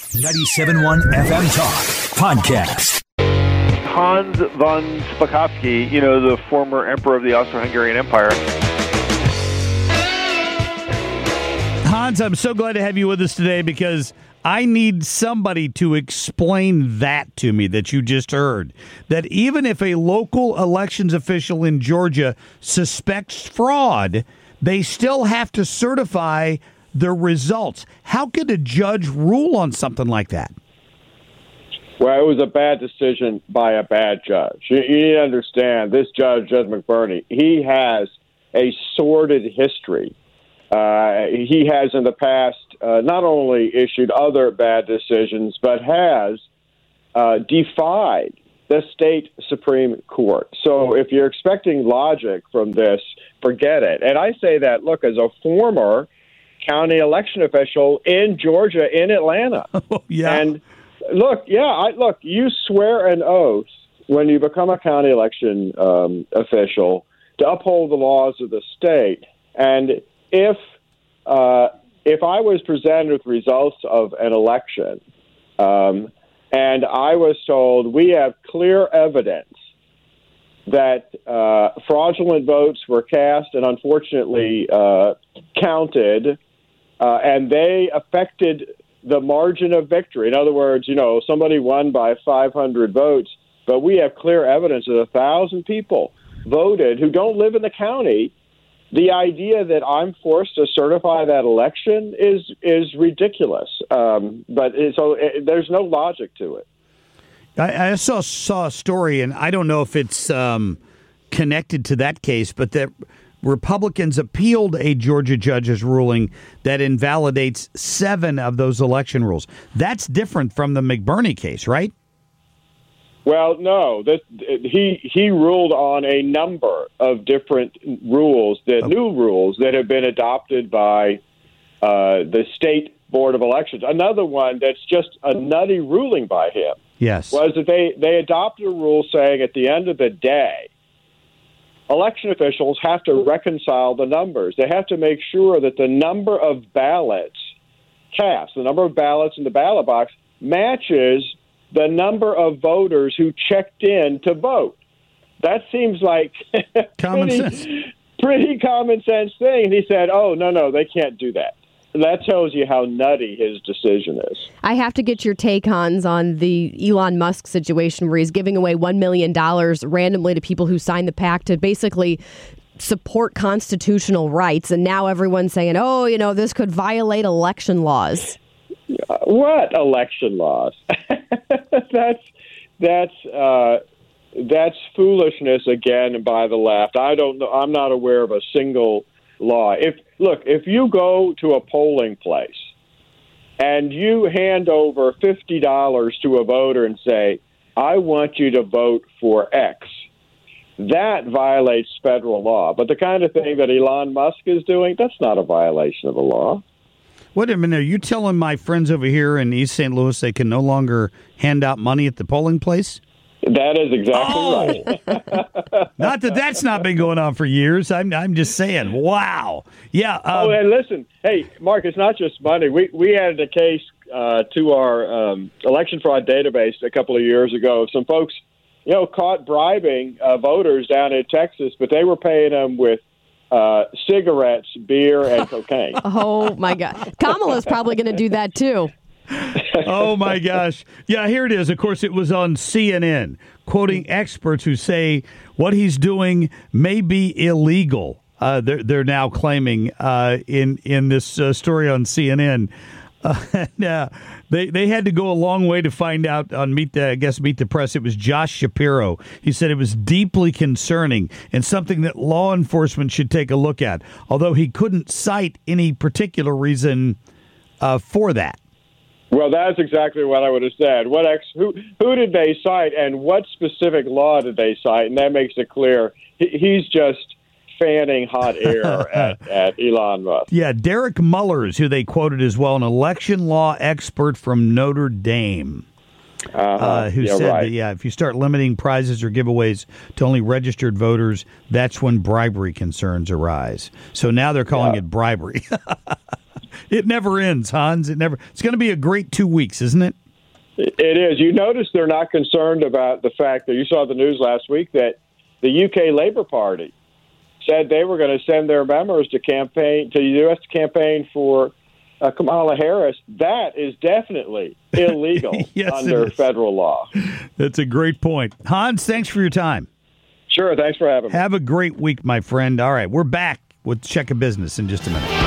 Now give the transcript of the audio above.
97.1 FM Talk Podcast. Hans von Spakovsky, the former emperor of the Austro-Hungarian Empire. Hans, I'm so glad to have you with us today because I need somebody to explain that to me that you just heard. That even if a local elections official in Georgia suspects fraud, they still have to certify the results. How could a judge rule on something like that? Well, it was a bad decision by a bad judge. You need to understand, this Judge McBurney, he has a sordid history. He has in the past not only issued other bad decisions, but has defied the state Supreme Court. So if you're expecting logic from this, forget it. And I say that, look, as a former county election official in Georgia, in Atlanta. Oh, yeah. And look, you swear an oath when you become a county election official to uphold the laws of the state. And if I was presented with results of an election and I was told we have clear evidence that fraudulent votes were cast and unfortunately counted, and they affected the margin of victory. In other words, somebody won by 500 votes, but we have clear evidence that 1,000 people voted who don't live in the county. The idea that I'm forced to certify that election is ridiculous. There's no logic to it. I also saw a story, and I don't know if it's connected to that case, but that Republicans appealed a Georgia judge's ruling that invalidates 7 of those election rules. That's different from the McBurney case, right? Well, no. He ruled on a number of different rules, new rules that have been adopted by the State Board of Elections. Another one that's just a nutty ruling by him. Yes. Was that they adopted a rule saying at the end of the day, election officials have to reconcile the numbers. They have to make sure that the number of ballots cast, the number of ballots in the ballot box, matches the number of voters who checked in to vote. That seems like pretty common sense thing. And he said, oh, no, they can't do that. That tells you how nutty his decision is. I have to get your take, Hans, on the Elon Musk situation where he's giving away $1 million randomly to people who signed the pact to basically support constitutional rights. And now everyone's saying, this could violate election laws. What election laws? That's foolishness again by the left. I don't know. I'm not aware of a single law. If you go to a polling place and you hand over $50 to a voter and say, I want you to vote for X, that violates federal law. But the kind of thing that Elon Musk is doing, that's not a violation of the law. Wait a minute. Are you telling my friends over here in East St. Louis they can no longer hand out money at the polling place? That is exactly right. Not that that's not been going on for years. I'm just saying. Wow. Yeah. And listen, hey, Mark, it's not just money. We added a case to our election fraud database a couple of years ago. Some folks, caught bribing voters down in Texas, but they were paying them with cigarettes, beer, and cocaine. Oh, my God. Kamala's probably going to do that, too. Oh, my gosh. Yeah, here it is. Of course, it was on CNN, quoting experts who say what he's doing may be illegal. They're now claiming in this story on CNN. They had to go a long way to find out on Meet the Press. It was Josh Shapiro. He said it was deeply concerning and something that law enforcement should take a look at, although he couldn't cite any particular reason for that. Well, that's exactly what I would have said. Who did they cite, and what specific law did they cite? And that makes it clear he's just fanning hot air at Elon Musk. Yeah, Derek Mullers, who they quoted as well, an election law expert from Notre Dame, who said that, if you start limiting prizes or giveaways to only registered voters, that's when bribery concerns arise. So now they're calling it bribery. It never ends, Hans. It's going to be a great 2 weeks, isn't it? It is. You notice they're not concerned about the fact that you saw the news last week that the UK Labour Party said they were going to send their members to the U.S. to campaign for Kamala Harris. That is definitely illegal Yes, under federal law. That's a great point. Hans, thanks for your time. Sure. Thanks for having me. Have a great week, my friend. All right, we're back with Check of Business in just a minute.